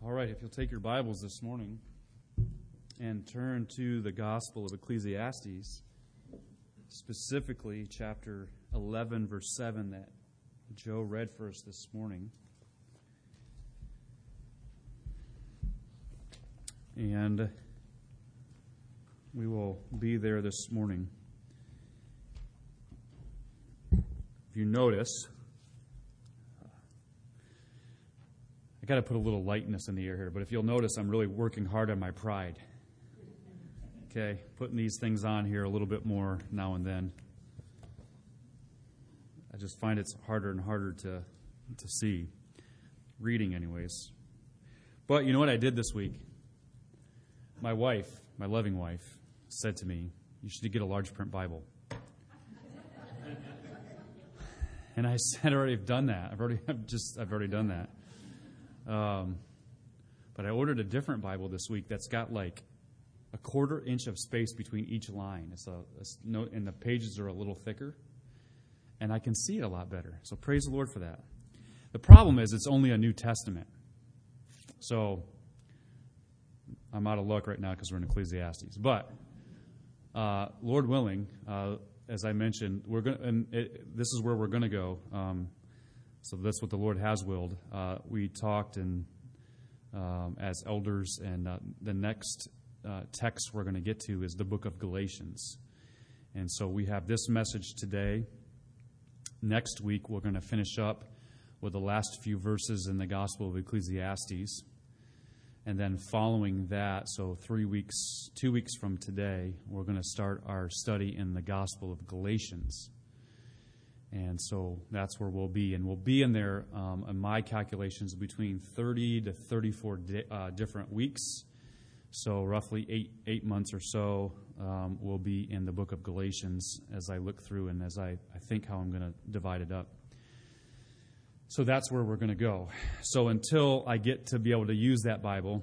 All right, if you'll take your Bibles this morning and turn to the Gospel of Ecclesiastes, specifically chapter 11, verse 7 that Joe read for us this morning. And we will be there this morning. If you notice, I got to put a little lightness in the air here, but if you'll notice, I'm really working hard on my pride. Okay, putting these things on here a little bit more now and then. I just find it's harder and harder to see, reading anyways. But you know what I did this week? My wife, my loving wife, said to me, "You should get a large print Bible." And I said, "I already have done that. I've already done that." But I ordered a different Bible this week that's got like a 1/4 inch of space between each line. And the pages are a little thicker, and I can see it a lot better. So praise the Lord for that. The problem is it's only a New Testament. So I'm out of luck right now because we're in Ecclesiastes. But Lord willing, as I mentioned, this is where we're going to go. So that's what the Lord has willed. We talked as elders, and the next text we're going to get to is the book of Galatians. And so we have this message today. Next week, we're going to finish up with the last few verses in the Gospel of Ecclesiastes. And then following that, so 2 weeks from today, we're going to start our study in the Gospel of Galatians. And so that's where we'll be. And we'll be in there, in my calculations, between 30 to 34 different weeks. So roughly eight months or so, we'll be in the book of Galatians as I look through and as I think how I'm going to divide it up. So that's where we're going to go. So until I get to be able to use that Bible.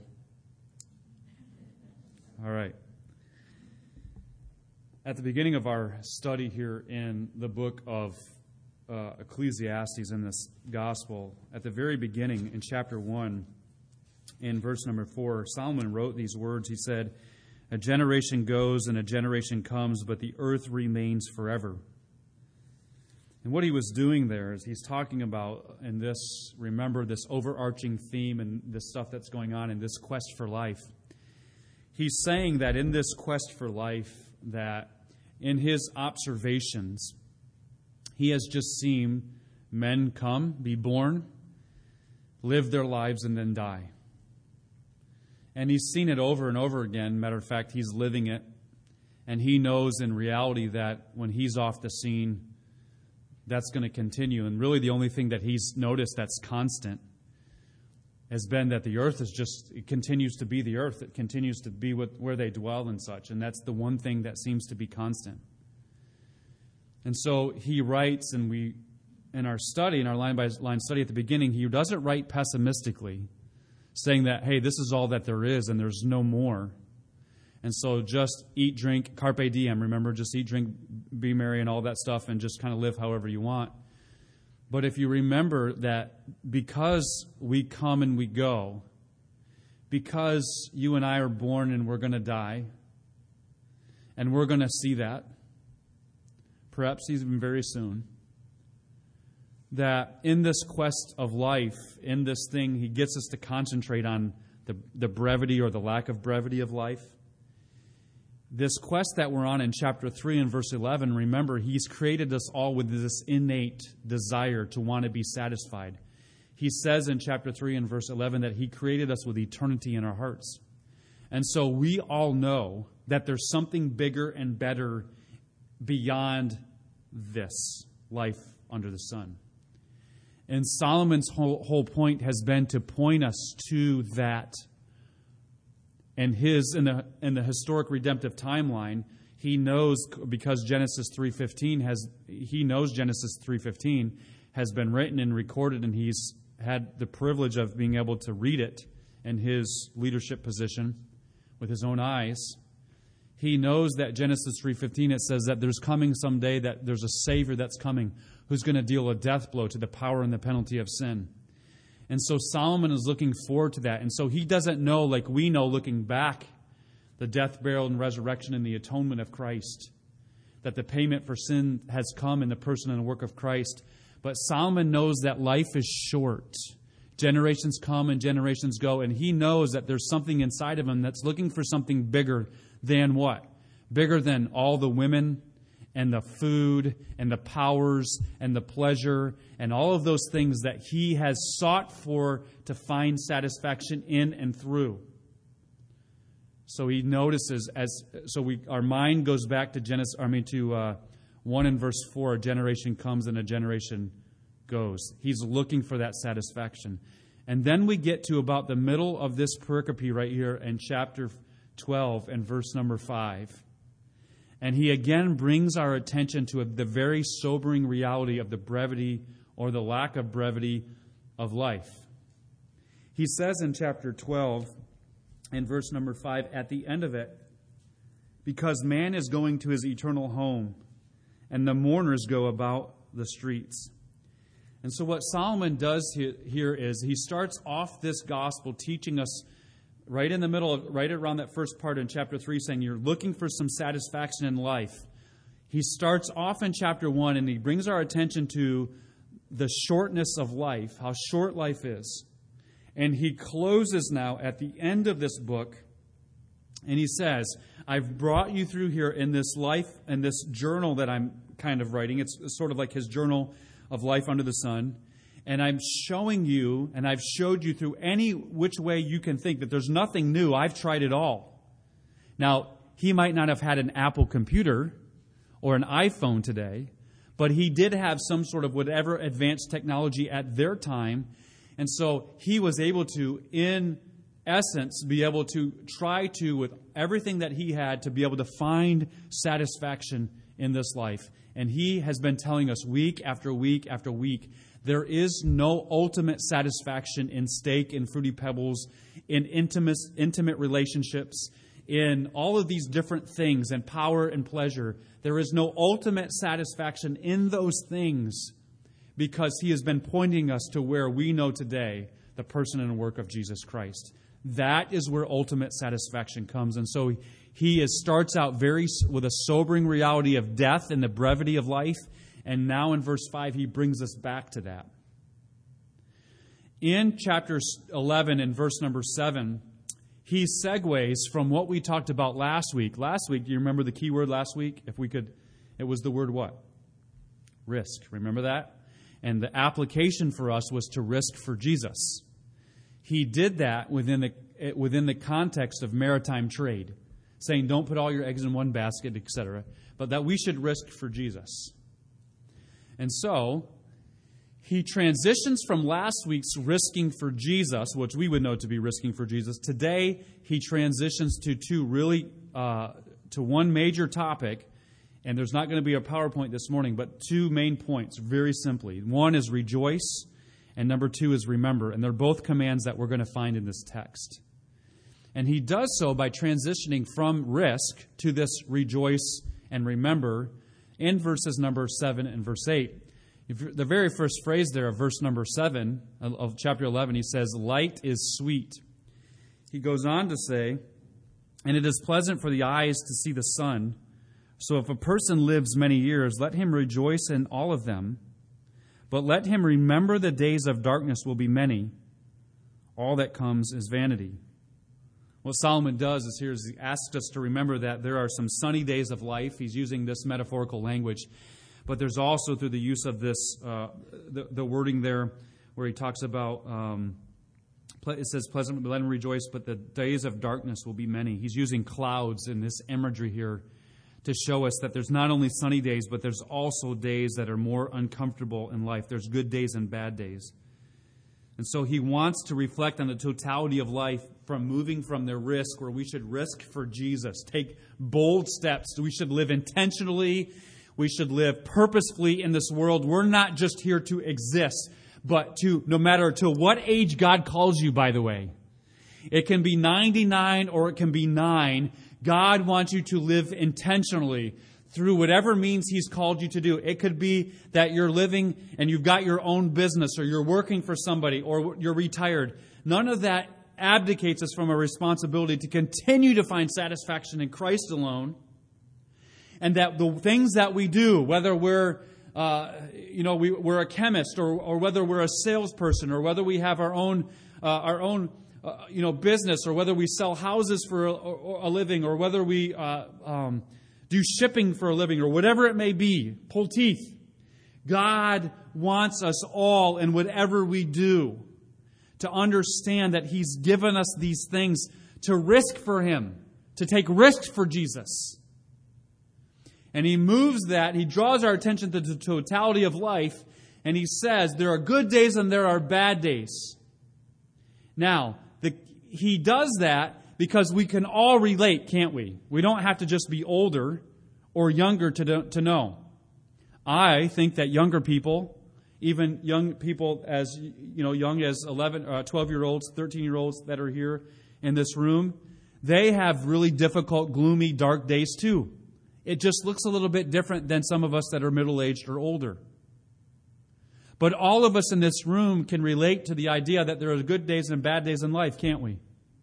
All right. At the beginning of our study here in the book of Ecclesiastes in this gospel, at the very beginning in chapter 1, in verse number 4, Solomon wrote these words. He said, "A generation goes and a generation comes, but the earth remains forever." And what he was doing there is he's talking about, in this, remember this overarching theme and this stuff that's going on in this quest for life. He's saying that in this quest for life, that in his observations, he has just seen men come, be born, live their lives, and then die. And he's seen it over and over again. Matter of fact, he's living it. And he knows in reality that when he's off the scene, that's going to continue. And really the only thing that he's noticed that's constant has been that the earth it continues to be the earth. It continues to be where they dwell and such. And that's the one thing that seems to be constant. And so he writes, and in our study, in our line-by-line study at the beginning, he doesn't write pessimistically, saying that, hey, this is all that there is and there's no more. And so just eat, drink, carpe diem, remember, just eat, drink, be merry and all that stuff and just kind of live however you want. But if you remember that because we come and we go, because you and I are born and we're going to die, and we're going to see that, perhaps even very soon, that in this quest of life, in this thing, he gets us to concentrate on the brevity or the lack of brevity of life. This quest that we're on in chapter 3 and verse 11, remember, he's created us all with this innate desire to want to be satisfied. He says in chapter 3 and verse 11 that he created us with eternity in our hearts. And so we all know that there's something bigger and better beyond this life under the sun. And Solomon's whole point has been to point us to that. And in the historic redemptive timeline, he knows, because Genesis 3:15 has been written and recorded, and he's had the privilege of being able to read it in his leadership position with his own eyes. He knows that Genesis 3:15, it says that there's coming someday, that there's a Savior that's coming who's going to deal a death blow to the power and the penalty of sin. And so Solomon is looking forward to that. And so he doesn't know, like we know looking back, the death, burial, and resurrection and the atonement of Christ, that the payment for sin has come in the person and the work of Christ. But Solomon knows that life is short. Generations come and generations go, and he knows that there's something inside of him that's looking for something bigger than what? Bigger than all the women and the food and the powers and the pleasure and all of those things that he has sought for to find satisfaction in and through. So he notices our mind goes back to 1 and verse 4. A generation comes and a generation goes. He's looking for that satisfaction. And then we get to about the middle of this pericope right here in chapter 12 and verse number 5. And he again brings our attention to the very sobering reality of the brevity or the lack of brevity of life. He says in chapter 12 and verse number 5, at the end of it, because man is going to his eternal home, and the mourners go about the streets. And so what Solomon does here is he starts off this gospel teaching us right in the middle, right around that first part in chapter 3, saying you're looking for some satisfaction in life. He starts off in chapter 1 and he brings our attention to the shortness of life, how short life is. And he closes now at the end of this book, and he says, I've brought you through here in this life and this journal that I'm kind of writing. It's sort of like his journal of life under the sun. And I'm showing you, and I've showed you through any which way you can think that there's nothing new. I've tried it all. Now, he might not have had an Apple computer or an iPhone today, but he did have some sort of whatever advanced technology at their time. And so he was able to, in essence, be able to try to, with everything that he had, to be able to find satisfaction in this life. And he has been telling us week after week after week, there is no ultimate satisfaction in steak and Fruity Pebbles, in intimate relationships, in all of these different things, and power and pleasure. There is no ultimate satisfaction in those things because he has been pointing us to where we know today, the person and work of Jesus Christ. That is where ultimate satisfaction comes. And so he starts out with a sobering reality of death and the brevity of life. And now in verse 5, he brings us back to that. In chapter 11 and verse number 7, he segues from what we talked about last week. Last week, do you remember the key word last week? If we could, it was the word what? Risk. Remember that? And the application for us was to risk for Jesus. He did that within the context of maritime trade, saying don't put all your eggs in one basket, etc., but that we should risk for Jesus. And so, he transitions from last week's risking for Jesus, which we would know to be risking for Jesus. Today, he transitions to one major topic, and there's not going to be a PowerPoint this morning, but two main points, very simply. One is rejoice, and number 2 is remember. And they're both commands that we're going to find in this text. And he does so by transitioning from risk to this rejoice and remember in verses number 7 and verse 8. The very first phrase there of verse number 7 of chapter 11, he says, light is sweet. He goes on to say, and it is pleasant for the eyes to see the sun. So if a person lives many years, let him rejoice in all of them. But let him remember the days of darkness will be many. All that comes is vanity. What Solomon does is he asks us to remember that there are some sunny days of life. He's using this metaphorical language. But there's also, through the use of this, the wording there, where he talks about, it says, pleasant, let him rejoice, but the days of darkness will be many. He's using clouds in this imagery here to show us that there's not only sunny days, but there's also days that are more uncomfortable in life. There's good days and bad days. And so he wants to reflect on the totality of life from moving from the risk, where we should risk for Jesus, take bold steps. We should live intentionally. We should live purposefully in this world. We're not just here to exist, but no matter to what age God calls you, by the way. It can be 99 or it can be 9. God wants you to live intentionally through whatever means He's called you to do. It could be that you're living and you've got your own business, or you're working for somebody, or you're retired. None of that abdicates us from a responsibility to continue to find satisfaction in Christ alone. And that the things that we do, whether we're we're a chemist, or whether we're a salesperson, or whether we have our own business, or whether we sell houses for a living, or whether we do shipping for a living, or whatever it may be, pull teeth. God wants us all, in whatever we do, to understand that He's given us these things to risk for Him, to take risks for Jesus. And He moves that, He draws our attention to the totality of life, and He says there are good days and there are bad days. Now, He does that because we can all relate, can't we? We don't have to just be older or younger to know. I think that younger people, even young people as young as 11, 12-year-olds, 13-year-olds that are here in this room, they have really difficult, gloomy, dark days too. It just looks a little bit different than some of us that are middle-aged or older. But all of us in this room can relate to the idea that there are good days and bad days in life, can't we?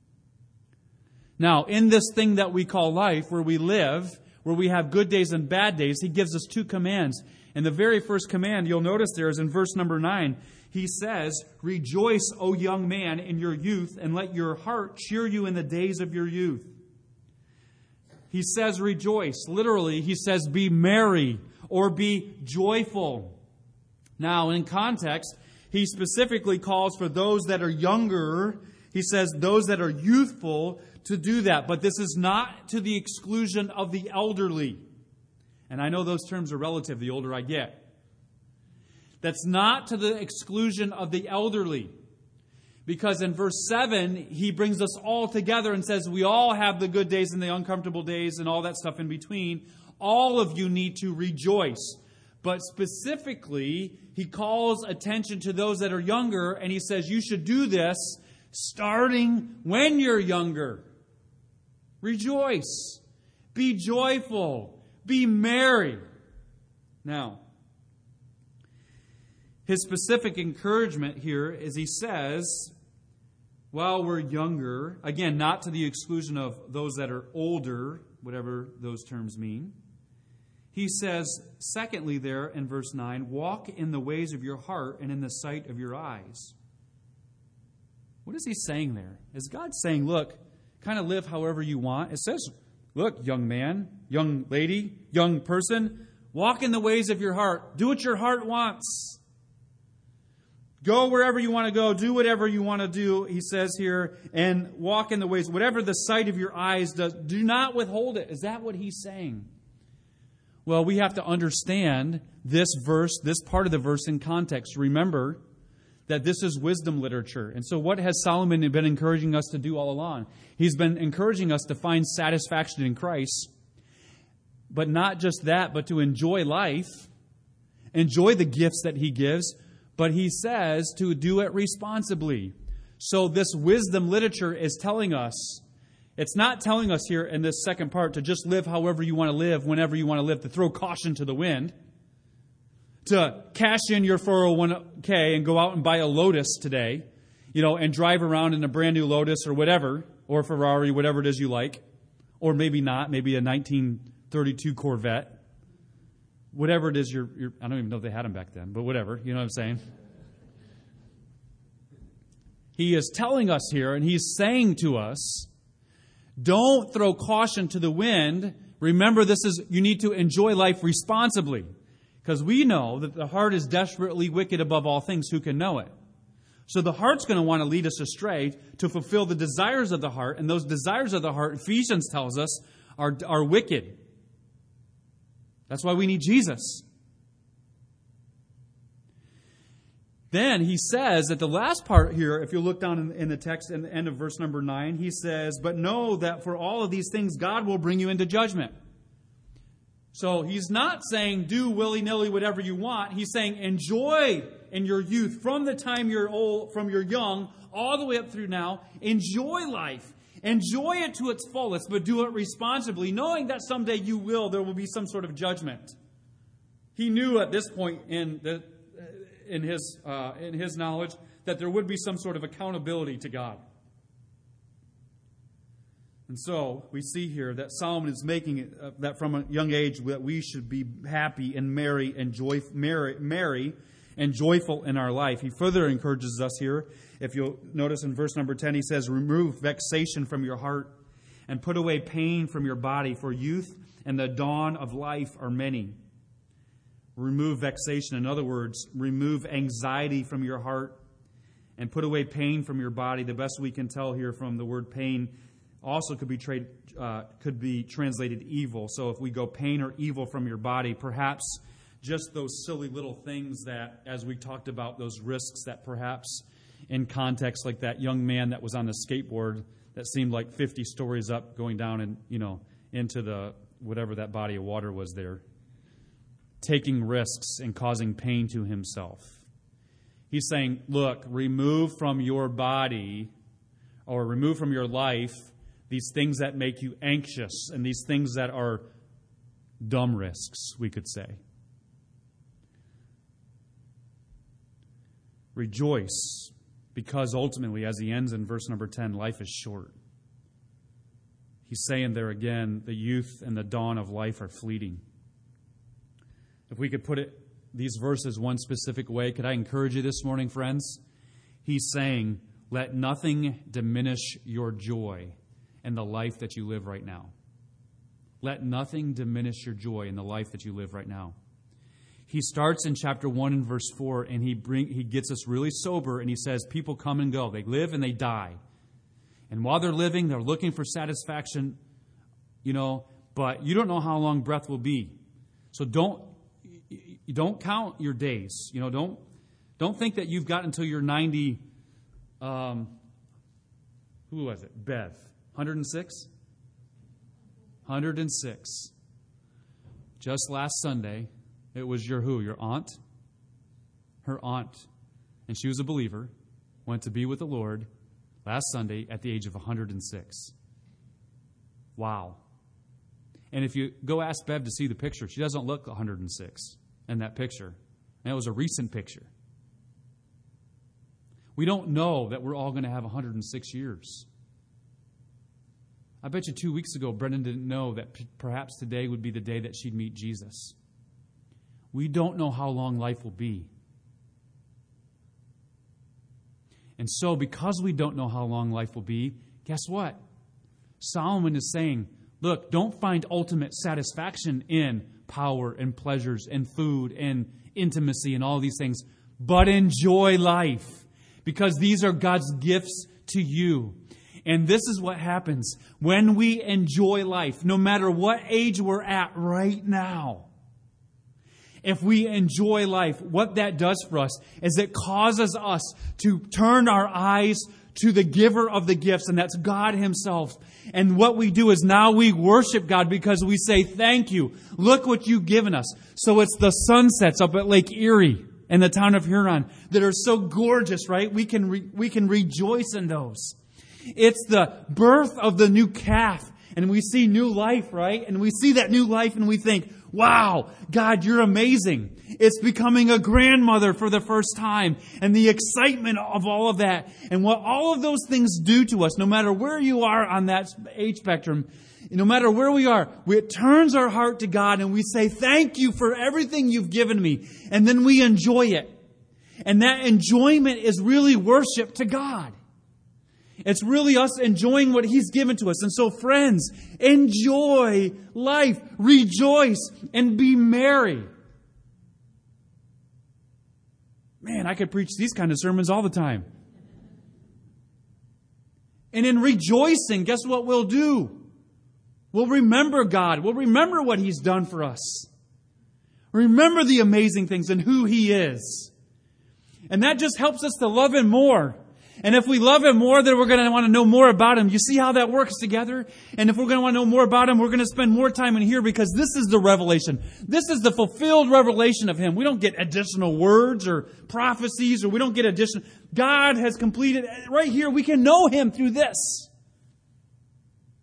Now, in this thing that we call life, where we live, where we have good days and bad days, He gives us two commands. And the very first command you'll notice there is in verse number 9. He says, "Rejoice, O young man, in your youth, and let your heart cheer you in the days of your youth." He says rejoice. Literally, He says be merry or be joyful. Now, in context, He specifically calls for those that are younger. He says those that are youthful to do that. But this is not to the exclusion of the elderly. And I know those terms are relative the older I get. That's not to the exclusion of the elderly. Because in verse 7, He brings us all together and says we all have the good days and the uncomfortable days and all that stuff in between. All of you need to rejoice. But specifically, He calls attention to those that are younger, and He says you should do this starting when you're younger. Rejoice. Be joyful. Be merry. Now, His specific encouragement here is He says, while we're younger, again, not to the exclusion of those that are older, whatever those terms mean. He says, secondly there in verse 9, walk in the ways of your heart and in the sight of your eyes. What is He saying there? Is God saying, look, kind of live however you want? It says, look, young man, young lady, young person, walk in the ways of your heart. Do what your heart wants. Go wherever you want to go. Do whatever you want to do, He says here, and walk in the ways. Whatever the sight of your eyes does, do not withhold it. Is that what He's saying? Well, we have to understand this verse, this part of the verse in context. Remember that this is wisdom literature. And so what has Solomon been encouraging us to do all along? He's been encouraging us to find satisfaction in Christ. But not just that, but to enjoy life, enjoy the gifts that He gives. But He says to do it responsibly. So this wisdom literature is telling us, it's not telling us here in this second part to just live however you want to live, whenever you want to live, to throw caution to the wind, to cash in your 401k and go out and buy a Lotus today, and drive around in a brand new Lotus or whatever, or Ferrari, whatever it is you like, or maybe not, maybe a 1932 Corvette. Whatever it is, I don't even know if they had them back then, but whatever, you know what I'm saying? He is telling us here, and He's saying to us, don't throw caution to the wind. Remember, you need to enjoy life responsibly. Because we know that the heart is desperately wicked above all things. Who can know it? So the heart's going to want to lead us astray to fulfill the desires of the heart. And those desires of the heart, Ephesians tells us, are wicked. That's why we need Jesus. Then He says at the last part here, if you look down in the text in the end of verse number 9, He says, but know that for all of these things God will bring you into judgment. So He's not saying do willy-nilly whatever you want. He's saying enjoy in your youth, from the time you're old, from you're young, all the way up through now. Enjoy life. Enjoy it to its fullest, but do it responsibly, knowing that someday there will be some sort of judgment. He knew at this point in his knowledge that there would be some sort of accountability to God. And so we see here that Solomon is making it that from a young age that we should be happy and merry and joyful in our life. He further encourages us here. If you'll notice in verse number 10, he says, "Remove vexation from your heart and put away pain from your body, for youth and the dawn of life are many." Remove vexation. In other words, remove anxiety from your heart and put away pain from your body. The best we can tell here from the word pain also could be translated evil. So if we go pain or evil from your body, perhaps just those silly little things that, as we talked about, those risks that perhaps in context like that young man that was on the skateboard that seemed like 50 stories up going down and, into the whatever that body of water was there, taking risks and causing pain to himself. He's saying, look, remove from your body or remove from your life these things that make you anxious and these things that are dumb risks, we could say. Rejoice, because ultimately, as he ends in verse number 10, life is short. He's saying there again, the youth and the dawn of life are fleeting. If we could put these verses one specific way, could I encourage you this morning, friends? He's saying, let nothing diminish your joy in the life that you live right now. Let nothing diminish your joy in the life that you live right now. He starts in chapter 1 and verse 4, and he gets us really sober, and he says, people come and go. They live and they die. And while they're living, they're looking for satisfaction, but you don't know how long breath will be. So don't count your days. Don't think that you've got until you're 90. Who was it? Bev. 106? 106. Just last Sunday, it was your aunt? Her aunt. And she was a believer, went to be with the Lord last Sunday at the age of 106. Wow. And if you go ask Bev to see the picture, she doesn't look 106 in that picture. And it was a recent picture. We don't know that we're all going to have 106 years. I bet you 2 weeks ago, Brendan didn't know that perhaps today would be the day that she'd meet Jesus. We don't know how long life will be. And so, because we don't know how long life will be, guess what? Solomon is saying, look, don't find ultimate satisfaction in power and pleasures and food and intimacy and all these things, but enjoy life, because these are God's gifts to you. And this is what happens when we enjoy life, no matter what age we're at right now. If we enjoy life, what that does for us is it causes us to turn our eyes to the giver of the gifts, and that's God Himself. And what we do is now we worship God because we say, thank you. Look what you've given us. So it's the sunsets up at Lake Erie and the town of Huron that are so gorgeous, right? We can rejoice in those. It's the birth of the new calf, and we see new life, right? And we see that new life and we think, wow, God, you're amazing. It's becoming a grandmother for the first time, and the excitement of all of that, and what all of those things do to us, no matter where you are on that age spectrum, no matter where we are, it turns our heart to God and we say, thank you for everything you've given me. And then we enjoy it. And that enjoyment is really worship to God. It's really us enjoying what He's given to us. And so, friends, enjoy life, rejoice, and be merry. Man, I could preach these kind of sermons all the time. And in rejoicing, guess what we'll do? We'll remember God. We'll remember what He's done for us. Remember the amazing things and who He is. And that just helps us to love Him more. And if we love Him more, then we're going to want to know more about Him. You see how that works together? And if we're going to want to know more about Him, we're going to spend more time in here, because this is the revelation. This is the fulfilled revelation of Him. We don't get additional words or prophecies, or we don't get additional. God has completed right here. We can know Him through this.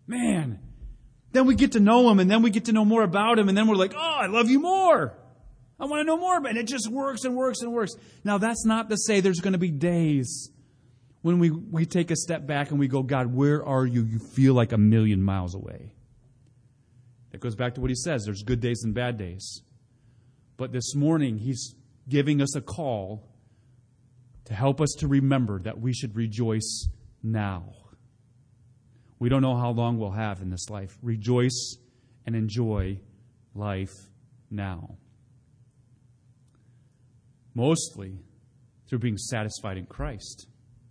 Man, then we get to know Him, and then we get to know more about Him, and then we're like, oh, I love you more. I want to know more about it. It just works and works and works. Now, that's not to say there's going to be days when we take a step back and we go, God, where are you? You feel like 1,000,000 miles away. It goes back to what He says. There's good days and bad days. But this morning, He's giving us a call to help us to remember that we should rejoice now. We don't know how long we'll have in this life. Rejoice and enjoy life now. Mostly through being satisfied in Christ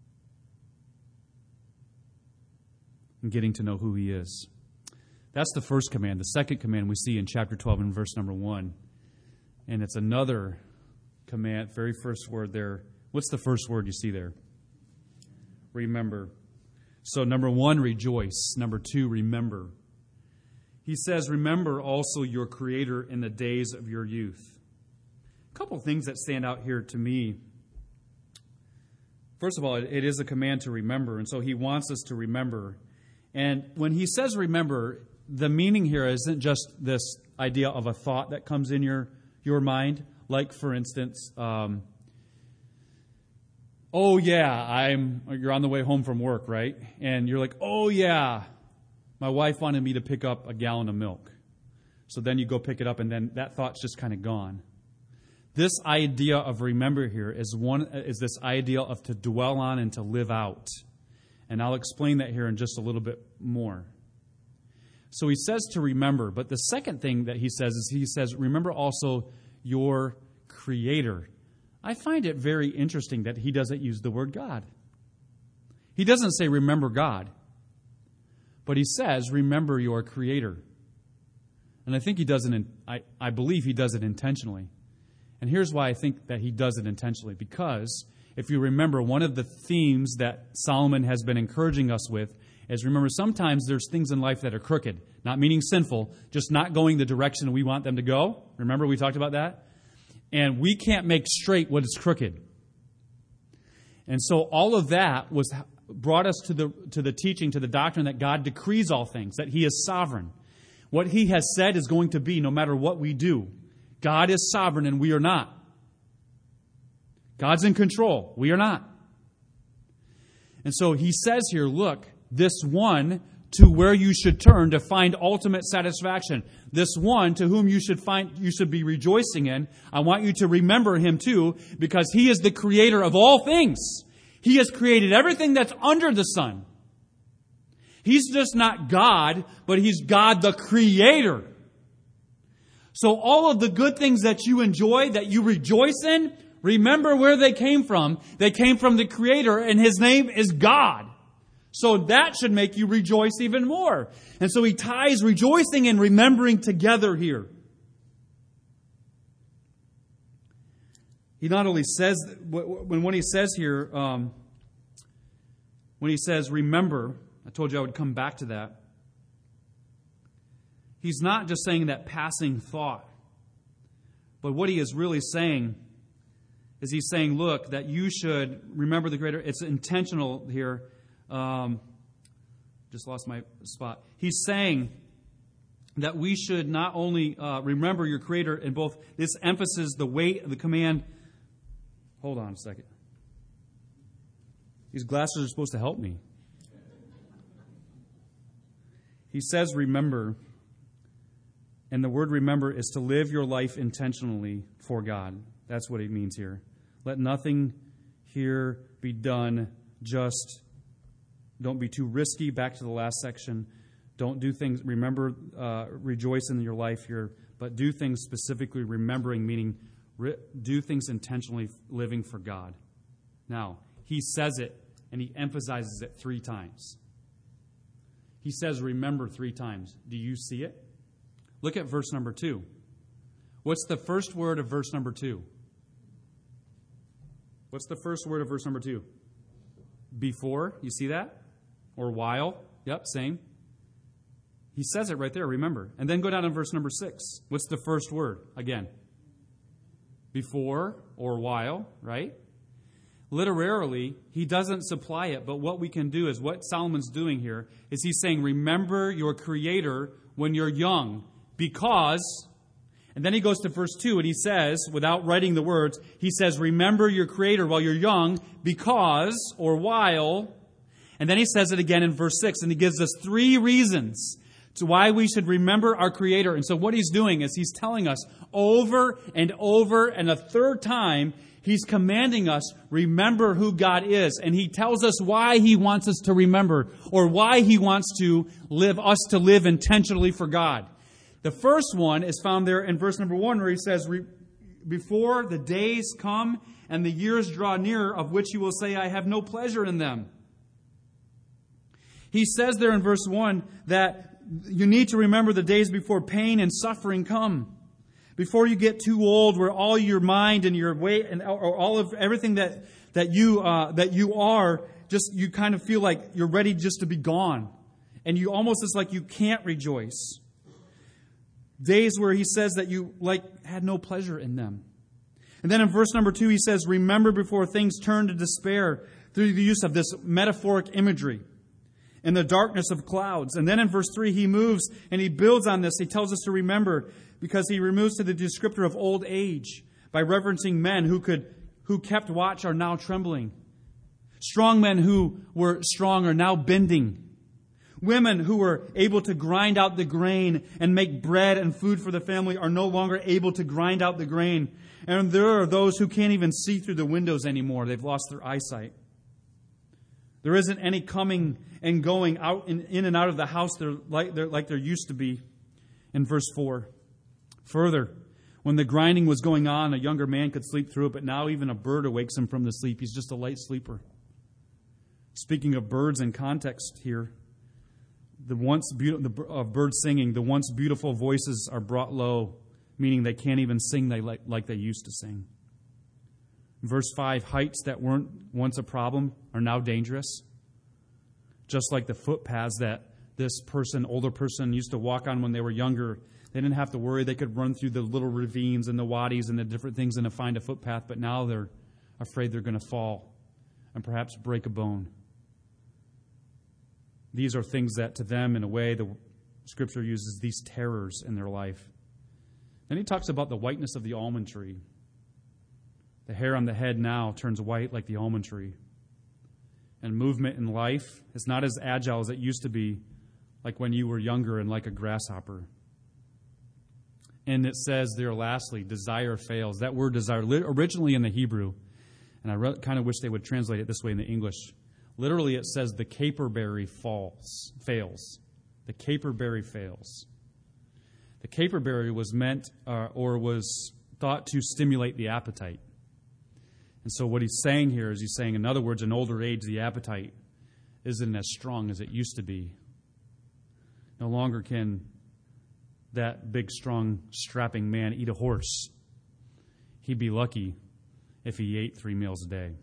and getting to know who He is. That's the first command. The second command we see in chapter 12 and verse number 1. And it's another command, very first word there. What's the first word you see there? Remember. So number 1, rejoice. Number 2, remember. He says, remember also your Creator in the days of your youth. A couple of things that stand out here to me. First of all, it is a command to remember, and so He wants us to remember. And when He says remember, the meaning here isn't just this idea of a thought that comes in your mind. Like, for instance, oh yeah, you're on the way home from work, right? And you're like, oh yeah, my wife wanted me to pick up a gallon of milk. So then you go pick it up, and then that thought's just kind of gone. This idea of remember here is this idea of to dwell on and to live out. And I'll explain that here in just a little bit more. So He says to remember, but the second thing that He says, remember also your Creator. I find it very interesting that He doesn't use the word God. He doesn't say remember God, but He says remember your Creator. And I think He does it. I believe He does it intentionally. And here's why I think that He does it intentionally. Because if you remember, one of the themes that Solomon has been encouraging us with is, remember, sometimes there's things in life that are crooked, not meaning sinful, just not going the direction we want them to go. Remember, we talked about that? And we can't make straight what is crooked. And so all of that brought us to the teaching, to the doctrine that God decrees all things, that He is sovereign. What He has said is going to be no matter what we do. God is sovereign and we are not. God's in control. We are not. And so He says here, look, this one to where you should turn to find ultimate satisfaction. This one to whom you should be rejoicing in. I want you to remember Him too, because He is the Creator of all things. He has created everything that's under the sun. He's just not God, but He's God the Creator. So all of the good things that you enjoy, that you rejoice in, remember where they came from. They came from the Creator, and His name is God. So that should make you rejoice even more. And so He ties rejoicing and remembering together here. He not only says, when He says here, when He says remember, I told you I would come back to that. He's not just saying that passing thought. But what He is really saying is He's saying, look, that you should remember the Creator. It's intentional here. Just lost my spot. He's saying that we should not only remember your Creator in both, this emphasis, the weight of the command. Hold on a second. These glasses are supposed to help me. He says remember, and the word remember is to live your life intentionally for God. That's what it means here. Let nothing here be done just. Don't be too risky. Back to the last section. Don't do things. Remember, rejoice in your life here, but do things specifically remembering, meaning do things intentionally, living for God. Now, He says it, and He emphasizes it 3 times. He says remember 3 times. Do you see it? Look at verse number 2. What's the first word of verse number 2? What's the first word of verse number 2? Before. You see that? Or while. Yep, same. He says it right there, remember. And then go down to verse number 6. What's the first word? Again. Before or while, right? Literally, he doesn't supply it, but what we can do is what Solomon's doing here is he's saying, remember your Creator when you're young, because, and then he goes to verse 2 and he says, without writing the words, he says, remember your Creator while you're young, because, or while, and then he says it again in verse 6, and he gives us 3 reasons to why we should remember our Creator. And so what he's doing is he's telling us over and over and a third time, he's commanding us, remember who God is. And he tells us why he wants us to remember, or why he wants to live intentionally for God. The first one is found there in verse number 1, where he says, before the days come and the years draw near, of which you will say, I have no pleasure in them. He says there in verse 1 that you need to remember the days before pain and suffering come. Before you get too old, where all your mind and your weight and or all of everything that you are, just you kind of feel like you're ready just to be gone, and you almost it's like you can't rejoice. Days where he says that you had no pleasure in them. And then in verse number 2, he says, remember before things turn to despair, through the use of this metaphoric imagery in the darkness of clouds. And then in verse 3, he moves and he builds on this. He tells us to remember because he removes to the descriptor of old age by referencing men who kept watch are now trembling. Strong men who were strong are now bending. Women who were able to grind out the grain and make bread and food for the family are no longer able to grind out the grain. And there are those who can't even see through the windows anymore. They've lost their eyesight. There isn't any coming and going out in and out of the house like there used to be. In verse 4. Further, when the grinding was going on, a younger man could sleep through it, but now even a bird awakes him from the sleep. He's just a light sleeper. Speaking of birds in context here, of birds singing, the once beautiful voices are brought low, meaning they can't even sing like they used to sing. Verse 5, heights that weren't once a problem are now dangerous. Just like the footpaths that this older person, used to walk on when they were younger. They didn't have to worry. They could run through the little ravines and the wadis and the different things and to find a footpath. But now they're afraid they're going to fall and perhaps break a bone. These are things that to them, in a way, the Scripture uses these terrors in their life. Then he talks about the whiteness of the almond tree. The hair on the head now turns white like the almond tree. And movement in life is not as agile as it used to be, like when you were younger and like a grasshopper. And it says there, lastly, desire fails. That word desire, originally in the Hebrew, and I kind of wish they would translate it this way in the English. Literally, it says the caperberry fails. The caperberry fails. The caperberry was meant or was thought to stimulate the appetite. And so what he's saying here is he's saying, in other words, in older age, the appetite isn't as strong as it used to be. No longer can that big, strong, strapping man eat a horse. He'd be lucky if he ate 3 meals a day.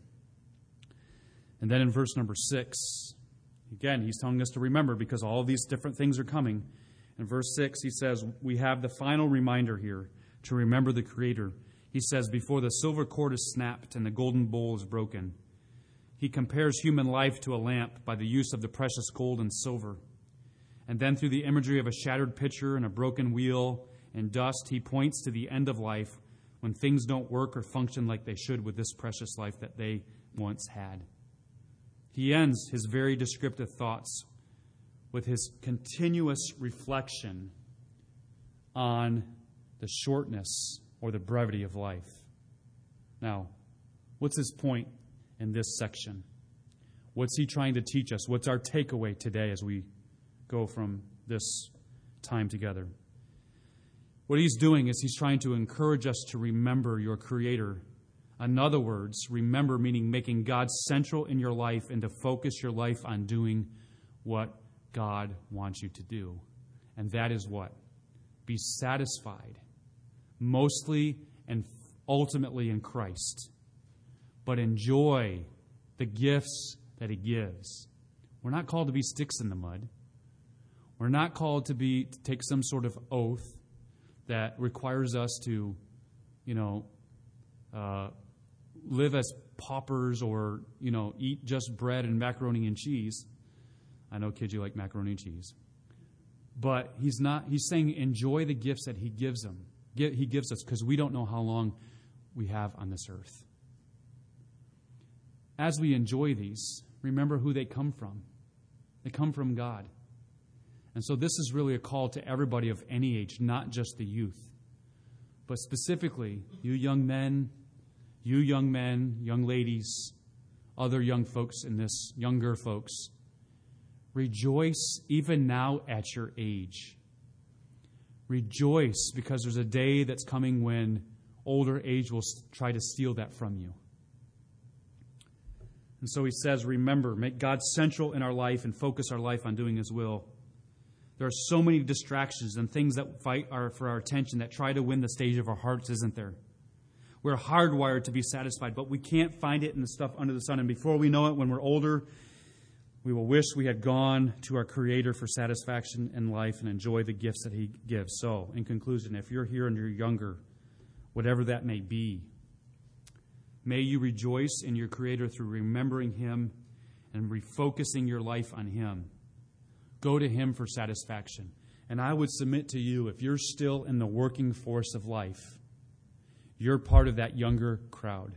And then in verse number 6, again, he's telling us to remember because all of these different things are coming. In verse 6, he says, we have the final reminder here to remember the Creator. He says, before the silver cord is snapped and the golden bowl is broken. He compares human life to a lamp by the use of the precious gold and silver. And then through the imagery of a shattered pitcher and a broken wheel and dust, he points to the end of life when things don't work or function like they should with this precious life that they once had. He ends his very descriptive thoughts with his continuous reflection on the shortness or the brevity of life. Now, what's his point in this section? What's he trying to teach us? What's our takeaway today as we go from this time together? What he's doing is he's trying to encourage us to remember your Creator. In other words, remember meaning making God central in your life and to focus your life on doing what God wants you to do. And that is what? Be satisfied, mostly and ultimately in Christ, but enjoy the gifts that He gives. We're not called to be sticks in the mud. We're not called to take some sort of oath that requires us to, live as poppers or, eat just bread and macaroni and cheese. I know, kids, you like macaroni and cheese. But he's saying enjoy the gifts that he gives us, because we don't know how long we have on this earth. As we enjoy these, remember who they come from. They come from God. And so this is really a call to everybody of any age, not just the youth. But specifically, you young men, young ladies, other young folks in this, younger folks, rejoice even now at your age. Rejoice, because there's a day that's coming when older age will try to steal that from you. And so he says, remember, make God central in our life and focus our life on doing his will. There are so many distractions and things that fight for our attention that try to win the stage of our hearts, isn't there? We're hardwired to be satisfied, but we can't find it in the stuff under the sun. And before we know it, when we're older, we will wish we had gone to our Creator for satisfaction in life and enjoy the gifts that he gives. So, in conclusion, if you're here and you're younger, whatever that may be, may you rejoice in your Creator through remembering him and refocusing your life on him. Go to him for satisfaction. And I would submit to you, if you're still in the working force of life, you're part of that younger crowd,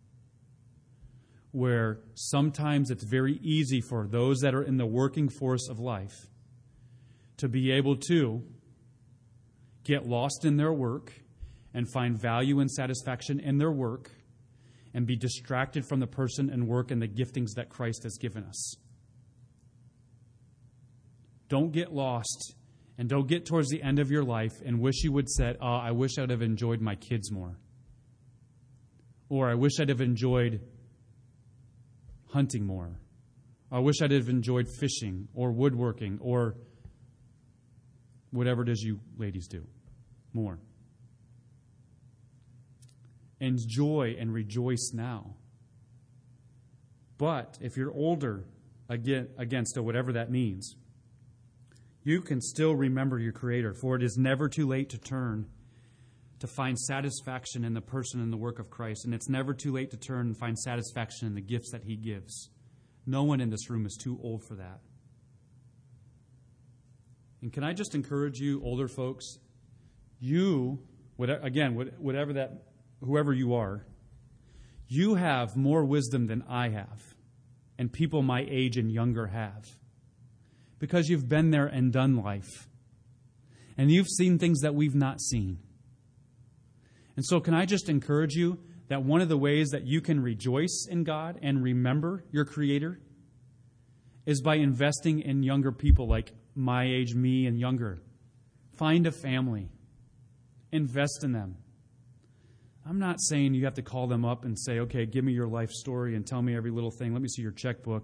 where sometimes it's very easy for those that are in the working force of life to be able to get lost in their work and find value and satisfaction in their work and be distracted from the person and work and the giftings that Christ has given us. Don't get lost, and don't get towards the end of your life and wish you would say, I wish I'd have enjoyed my kids more. Or I wish I'd have enjoyed hunting more. I wish I'd have enjoyed fishing or woodworking or whatever it is you ladies do more. Enjoy and rejoice now. But if you're older, against whatever that means, you can still remember your Creator, for it is never too late to turn to find satisfaction in the person and the work of Christ. And it's never too late to turn and find satisfaction in the gifts that he gives. No one in this room is too old for that. And can I just encourage you, older folks, whoever you are, you have more wisdom than I have, and people my age and younger have. Because you've been there and done life. And you've seen things that we've not seen. And so can I just encourage you that one of the ways that you can rejoice in God and remember your Creator is by investing in younger people like my age, me, and younger. Find a family. Invest in them. I'm not saying you have to call them up and say, okay, give me your life story and tell me every little thing. Let me see your checkbook.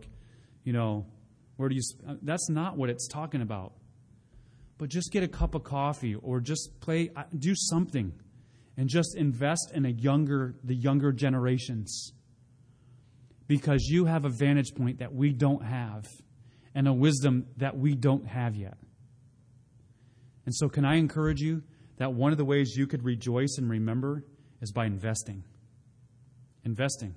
That's not what it's talking about. But just get a cup of coffee or just do something and just invest in the younger generations. Because you have a vantage point that we don't have and a wisdom that we don't have yet. And so can I encourage you that one of the ways you could rejoice and remember is by investing. Investing.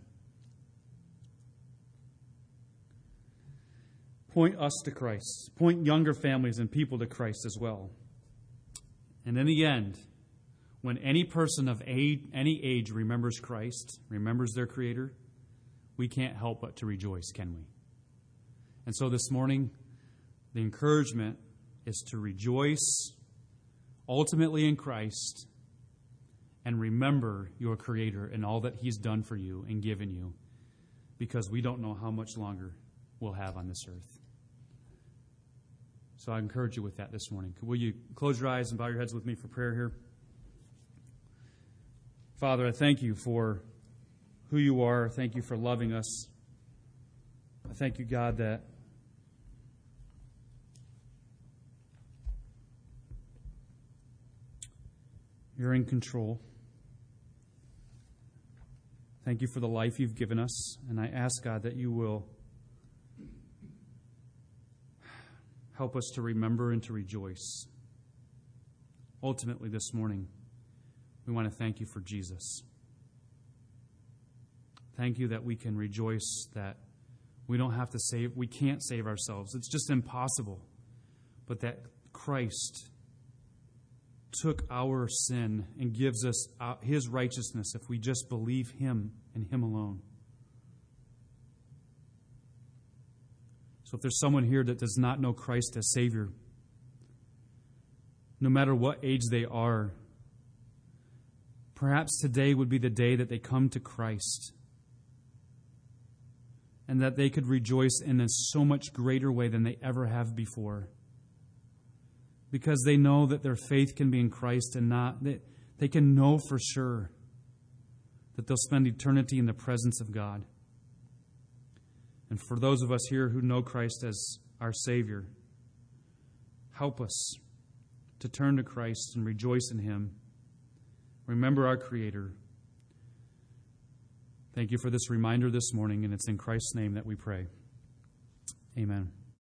Point us to Christ. Point younger families and people to Christ as well. And in the end, when any person of any age remembers Christ, remembers their Creator, we can't help but to rejoice, can we? And so this morning, the encouragement is to rejoice ultimately in Christ and remember your Creator and all that He's done for you and given you, because we don't know how much longer we'll have on this earth. So I encourage you with that this morning. Will you close your eyes and bow your heads with me for prayer here? Father, I thank you for who you are. Thank you for loving us. I thank you, God, that you're in control. Thank you for the life you've given us. And I ask, God, that you will help us to remember and to rejoice. Ultimately, this morning, we want to thank you for Jesus. Thank you that we can rejoice that we can't save ourselves. It's just impossible. But that Christ took our sin and gives us his righteousness if we just believe him and him alone. So if there's someone here that does not know Christ as Savior, no matter what age they are, perhaps today would be the day that they come to Christ and that they could rejoice in a so much greater way than they ever have before, because they know that their faith can be in Christ and not that they can know for sure that they'll spend eternity in the presence of God. And for those of us here who know Christ as our Savior, help us to turn to Christ and rejoice in him. Remember our Creator. Thank you for this reminder this morning, and it's in Christ's name that we pray. Amen.